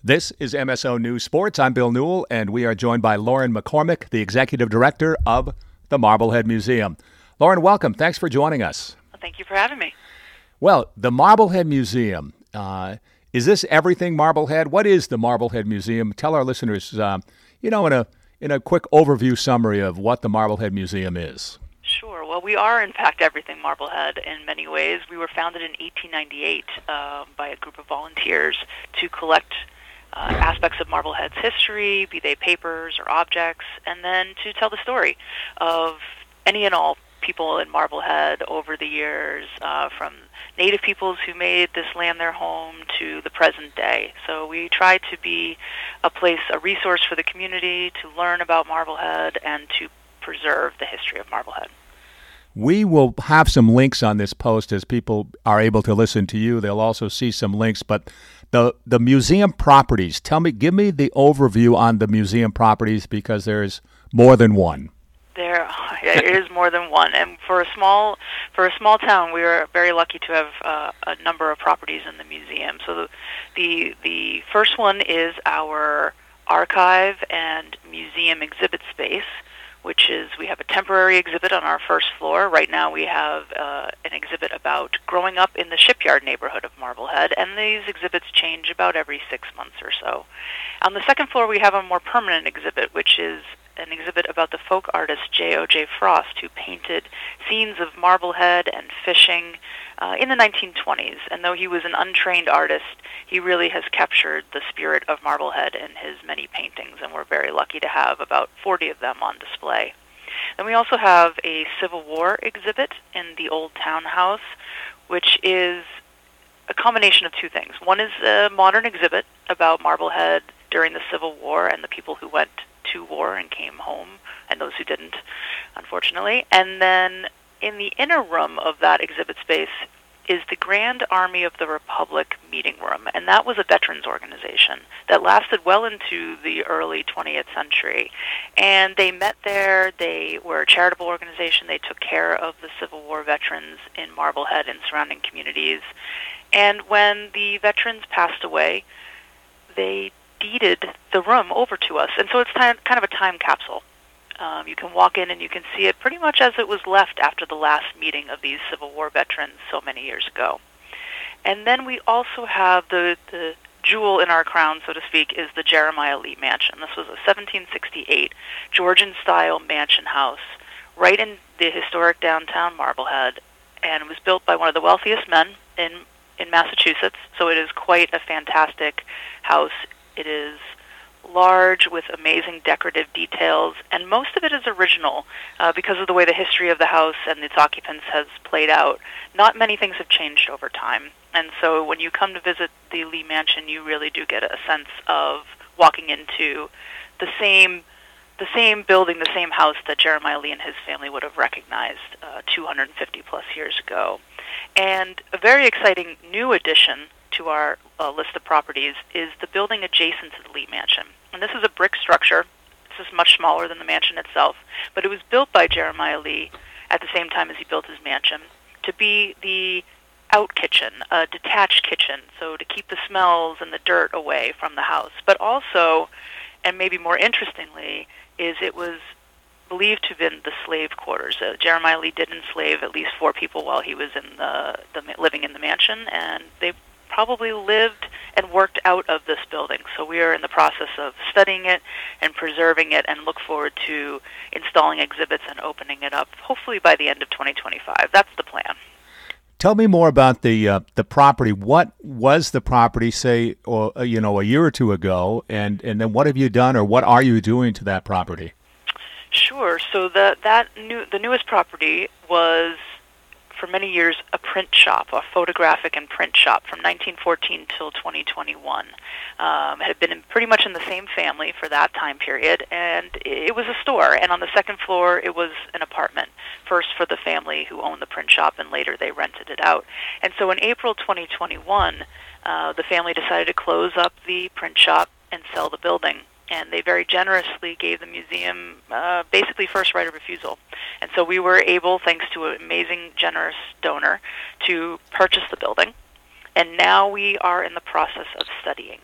This is MSO News Sports. I'm Bill Newell, and we are joined by Lauren McCormick, the Executive Director of the Marblehead Museum. Lauren, welcome. Thanks for joining us. Well, thank you for having me. Well, the Marblehead Museum, is this everything Marblehead? What is the Marblehead Museum? Tell our listeners, in a quick overview summary of what the Marblehead Museum is. Sure. Well, we are, in fact, everything Marblehead in many ways. We were founded in 1898 by a group of volunteers to collect aspects of Marblehead's history, be they papers or objects, and then to tell the story of any and all people in Marblehead over the years, from native peoples who made this land their home to the present day. So we try to be a resource for the community to learn about Marblehead and to preserve the history of Marblehead. We will have some links on this post as people are able to listen to you. They'll also see some links, but the museum properties, give me the overview on the museum properties, because there's more than one. There is more than one, and for a small town, we are very lucky to have a number of properties in the museum. So the first one is our archive and museum exhibit space, which is, we have a temporary exhibit on our first floor. Right now we have an exhibit about growing up in the Shipyard neighborhood of Marblehead, and these exhibits change about every 6 months or so. On the second floor we have a more permanent exhibit, which is an exhibit about the folk artist J.O.J. Frost, who painted scenes of Marblehead and fishing in the 1920s. And though he was an untrained artist, he really has captured the spirit of Marblehead in his many paintings, and we're very lucky to have about 40 of them on display. Then we also have a Civil War exhibit in the Old Townhouse, which is a combination of two things. One is a modern exhibit about Marblehead during the Civil War and the people who went to war and came home, and those who didn't, unfortunately. And then in the inner room of that exhibit space is the Grand Army of the Republic meeting room, and that was a veterans organization that lasted well into the early 20th century. And they met there. They were a charitable organization. They took care of the Civil War veterans in Marblehead and surrounding communities. And when the veterans passed away, they deeded the room over to us, and so it's kind of a time capsule. You can walk in and you can see it pretty much as it was left after the last meeting of these Civil War veterans so many years ago. And then we also have the jewel in our crown, so to speak, is the Jeremiah Lee Mansion. This was a 1768 Georgian-style mansion house right in the historic downtown Marblehead, and it was built by one of the wealthiest men in Massachusetts, so it is quite a fantastic house. It is large with amazing decorative details, and most of it is original because of the way the history of the house and its occupants has played out. Not many things have changed over time, and so when you come to visit the Lee Mansion, you really do get a sense of walking into the same building, the same house that Jeremiah Lee and his family would have recognized 250 plus years ago. And a very exciting new addition to our list of properties is the building adjacent to the Lee Mansion. And this is a brick structure. This is much smaller than the mansion itself, but it was built by Jeremiah Lee at the same time as he built his mansion to be the out kitchen, a detached kitchen, so to keep the smells and the dirt away from the house. But also, and maybe more interestingly, is it was believed to have been the slave quarters. Jeremiah Lee did enslave at least 4 people while he was in living in the mansion, and they probably lived and worked out of this building. So we are in the process of studying it and preserving it, and look forward to installing exhibits and opening it up, hopefully by the end of 2025. That's the plan. Tell me more about the property. What was the property, say, or a year or two ago, and then what have you done, or what are you doing to that property? Sure. So the newest property was, for many years, a print shop, a photographic and print shop from 1914 till 2021. It had been pretty much in the same family for that time period, and it was a store. And on the second floor, it was an apartment, first for the family who owned the print shop, and later they rented it out. And so in April 2021, the family decided to close up the print shop and sell the building. And they very generously gave the museum basically first right of refusal. And so we were able, thanks to an amazing, generous donor, to purchase the building. And now we are in the process of studying it.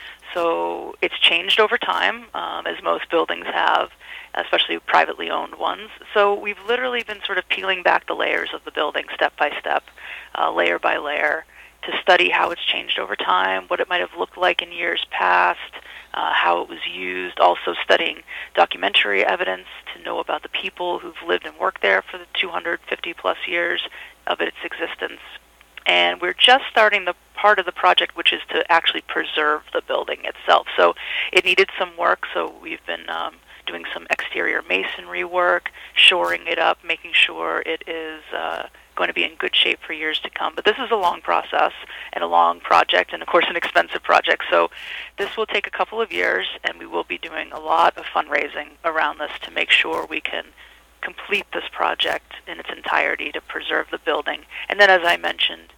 So it's changed over time, as most buildings have, especially privately owned ones. So we've literally been sort of peeling back the layers of the building step by step, layer by layer, to study how it's changed over time, what it might have looked like in years past, how it was used, also studying documentary evidence to know about the people who've lived and worked there for the 250-plus years of its existence. And we're just starting the part of the project which is to actually preserve the building itself. So it needed some work, so we've been doing some exterior masonry work, shoring it up, making sure it is going to be in good shape for years to come. But this is a long process and a long project and, of course, an expensive project. So this will take a couple of years, and we will be doing a lot of fundraising around this to make sure we can complete this project in its entirety to preserve the building. And then, as I mentioned,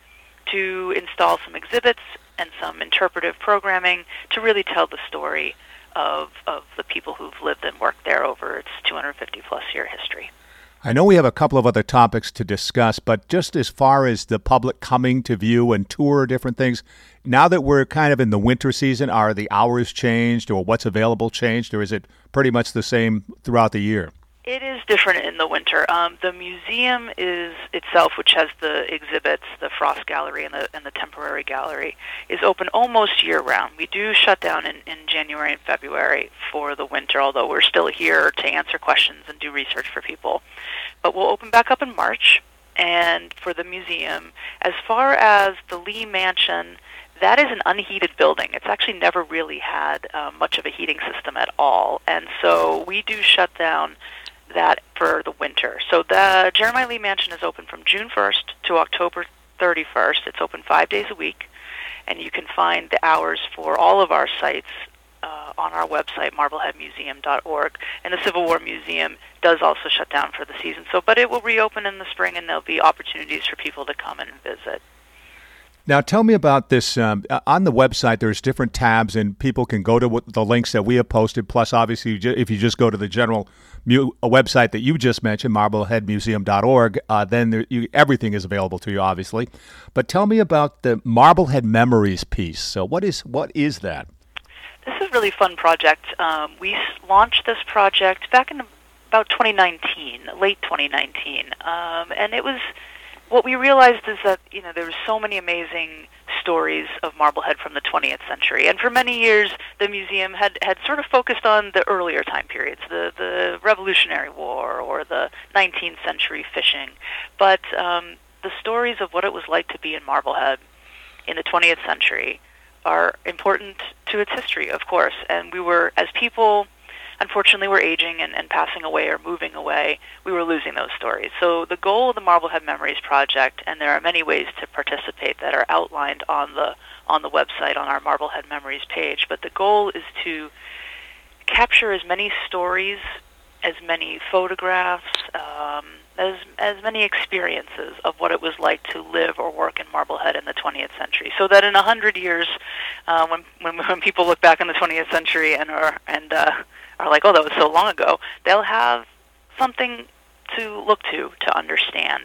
to install some exhibits and some interpretive programming to really tell the story of the people who've lived and worked there over its 250-plus year history. I know we have a couple of other topics to discuss, but just as far as the public coming to view and tour different things, now that we're kind of in the winter season, are the hours changed or what's available changed, or is it pretty much the same throughout the year? It is different in the winter. The museum is itself, which has the exhibits, the Frost Gallery and the Temporary Gallery, is open almost year-round. We do shut down in January and February for the winter, although we're still here to answer questions and do research for people. But we'll open back up in March, and for the museum, as far as the Lee Mansion, that is an unheated building. It's actually never really had much of a heating system at all, and so we do shut down that for the winter. So the Jeremiah Lee Mansion is open from June 1st to October 31st. It's open 5 days a week, and you can find the hours for all of our sites on our website, marbleheadmuseum.org. And the Civil War Museum does also shut down for the season. But it will reopen in the spring, and there'll be opportunities for people to come and visit. Now, tell me about this. On the website, there's different tabs, and people can go to the links that we have posted. Plus, obviously, if you just go to the general website that you just mentioned, marbleheadmuseum.org, then everything is available to you, obviously. But tell me about the Marblehead Memories piece. So what is that? This is a really fun project. We launched this project back in about 2019, late 2019, and it was... What we realized is that, there were so many amazing stories of Marblehead from the 20th century. And for many years, the museum had sort of focused on the earlier time periods, the Revolutionary War or the 19th century fishing. But the stories of what it was like to be in Marblehead in the 20th century are important to its history, of course. And we were, as people... unfortunately, we're aging and passing away or moving away, we were losing those stories. So the goal of the Marblehead Memories Project, and there are many ways to participate that are outlined on the website, on our Marblehead Memories page, but the goal is to capture as many stories, as many photographs, as many experiences of what it was like to live or work in Marblehead in the 20th century, so that in 100 years, when people look back on the 20th century and are like, oh, that was so long ago, they'll have something to look to understand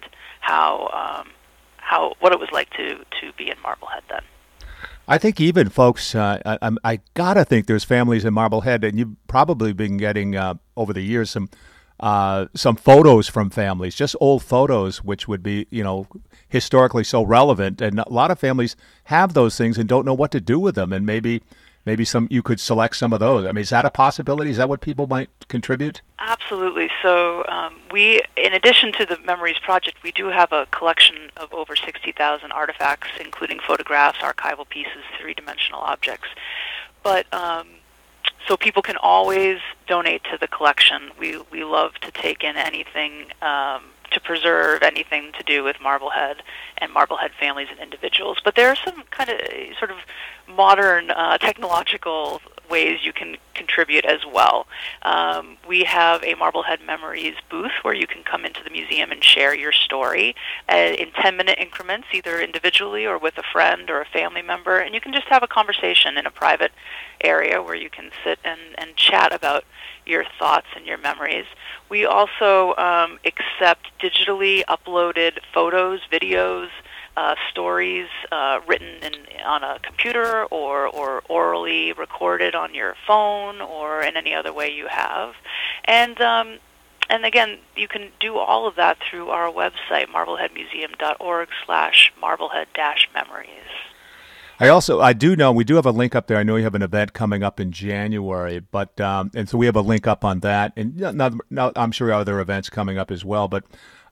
what it was like to be in Marblehead then. I think even folks, I gotta think there's families in Marblehead, and you've probably been getting over the years some photos from families, just old photos, which would be historically so relevant, and a lot of families have those things and don't know what to do with them, and maybe you could select some of those. I mean, is that a possibility? Is that what people might contribute? Absolutely. So we, in addition to the Memories Project, we do have a collection of over 60,000 artifacts, including photographs, archival pieces, three-dimensional objects. But so people can always donate to the collection. We love to take in anything to preserve, anything to do with Marblehead and Marblehead families and individuals. But there are some kind of sort of modern technological ways you can contribute as well. We have a Marblehead Memories booth where you can come into the museum and share your story in 10-minute increments, either individually or with a friend or a family member, and you can just have a conversation in a private area where you can sit and chat about your thoughts and your memories. We also accept digitally uploaded photos, videos, stories written on a computer or orally recorded on your phone or in any other way you have. And again, you can do all of that through our website, marbleheadmuseum.org/marblehead-memories. I do know we do have a link up there. I know you have an event coming up in January, but and so we have a link up on that, and now I'm sure other events coming up as well. But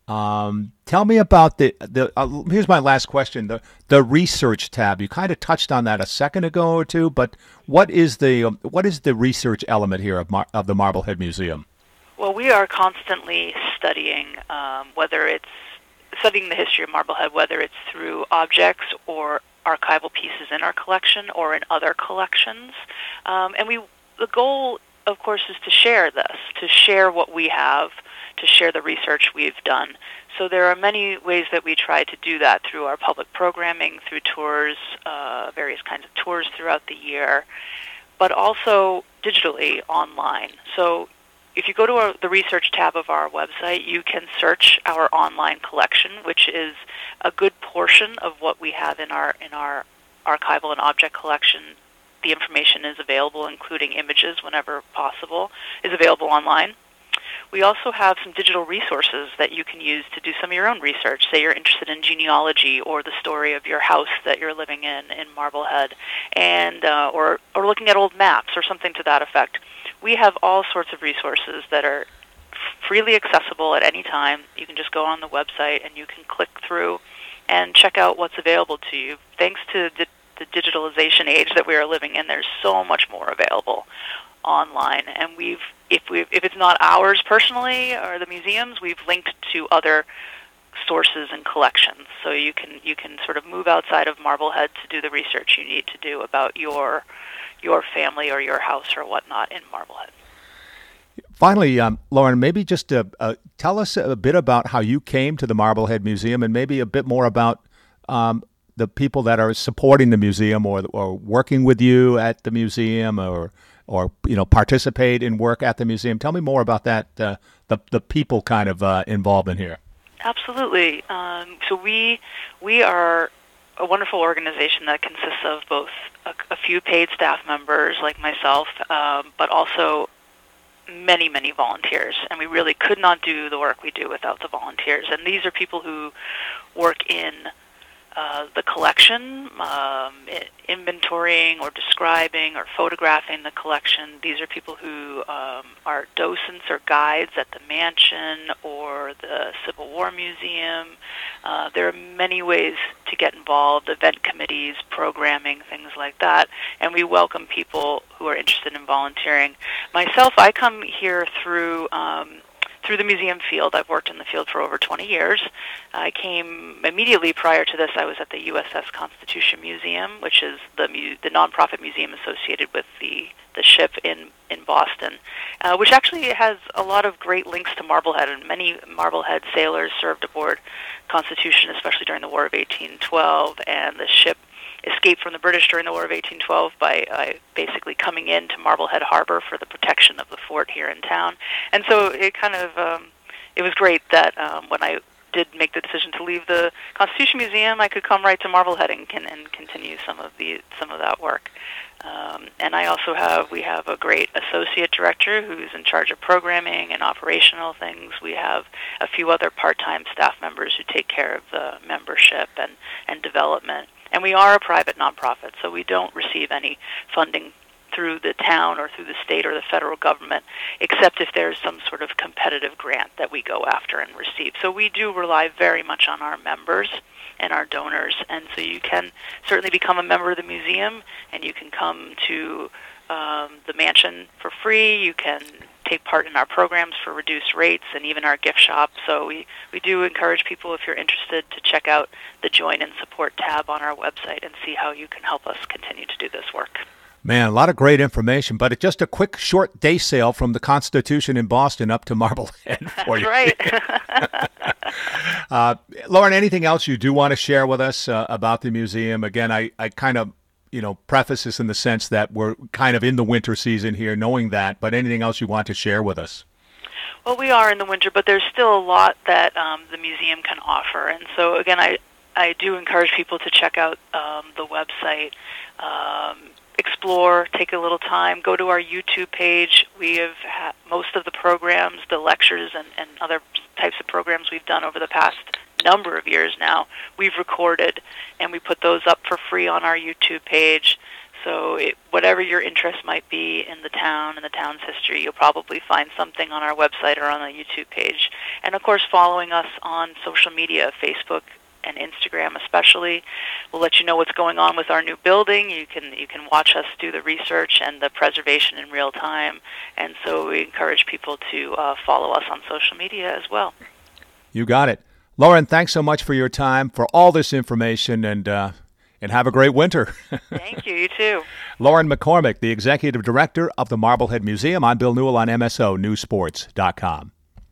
tell me about the here's my last question: the research tab. You kind of touched on that a second ago or two, but what is the research element here of the Marblehead Museum? Well, we are constantly studying whether it's studying the history of Marblehead, whether it's through objects or archival pieces in our collection or in other collections. And the goal, of course, is to share this, to share what we have, to share the research we've done. So there are many ways that we try to do that through our public programming, through tours, various kinds of tours throughout the year, but also digitally online. So if you go to the research tab of our website, you can search our online collection, which is a good portion of what we have in our archival and object collection. The information is available, including images whenever possible, is available online. We also have some digital resources that you can use to do some of your own research. Say you're interested in genealogy or the story of your house that you're living in Marblehead, and or looking at old maps or something to that effect. We have all sorts of resources that are freely accessible at any time. You can just go on the website and you can click through and check out what's available to you. Thanks to the digitalization age that we are living in, there's so much more available online. And if it's not ours personally or the museum's, we've linked to other sources and collections. So you can sort of move outside of Marblehead to do the research you need to do about your family or your house or whatnot in Marblehead. Finally, Lauren, maybe just tell us a bit about how you came to the Marblehead Museum, and maybe a bit more about the people that are supporting the museum or working with you at the museum, or participate in work at the museum. Tell me more about that. The people kind of involvement here. Absolutely. So we are a wonderful organization that consists of both a few paid staff members like myself, but also many, many volunteers. And we really could not do the work we do without the volunteers. And these are people who work in the collection, inventorying or describing or photographing the collection. These are people who are docents or guides at the Mansion or the Civil War Museum. There are many ways to get involved, event committees, programming, things like that, and we welcome people who are interested in volunteering. Myself, I come here through the museum field. I've worked in the field for over 20 years. I came immediately prior to this. I was at the USS Constitution Museum, which is the nonprofit museum associated with the ship in Boston, which actually has a lot of great links to Marblehead, and many Marblehead sailors served aboard Constitution, especially during the War of 1812, and the ship escaped from the British during the War of 1812 by basically coming into Marblehead Harbor for the protection of the fort here in town. And so it kind of, it was great that when I did make the decision to leave the Constitution Museum, I could come right to Marblehead and continue some of that work. And we have a great associate director who's in charge of programming and operational things. We have a few other part-time staff members who take care of the membership and development. And we are a private nonprofit, so we don't receive any funding through the town or through the state or the federal government, except if there's some sort of competitive grant that we go after and receive. So we do rely very much on our members and our donors, and so you can certainly become a member of the museum, and you can come to the Mansion for free. You can take part in our programs for reduced rates and even our gift shop. So we do encourage people, if you're interested, to check out the Join and Support tab on our website and see how you can help us continue to do this work. Man, a lot of great information, but it's just a quick, short day sail from the Constitution in Boston up to Marblehead for you. That's right. Lauren, anything else you do want to share with us about the museum? Again, I kind of preface this in the sense that we're kind of in the winter season here, knowing that, but anything else you want to share with us? Well, we are in the winter, but there's still a lot that the museum can offer. And so, again, I do encourage people to check out the website, explore, take a little time, go to our YouTube page. We have most of the programs, the lectures, and other types of programs we've done over the past number of years now, we've recorded, and we put those up for free on our YouTube page. So whatever your interest might be in the town and the town's history, you'll probably find something on our website or on the YouTube page. And, of course, following us on social media, Facebook and Instagram especially. We'll let you know what's going on with our new building. You can watch us do the research and the preservation in real time. And so we encourage people to follow us on social media as well. You got it. Lauren, thanks so much for your time, for all this information, and have a great winter. Thank you. You too. Lauren McCormick, the Executive Director of the Marblehead Museum. I'm Bill Newell on MSO Newsports.com.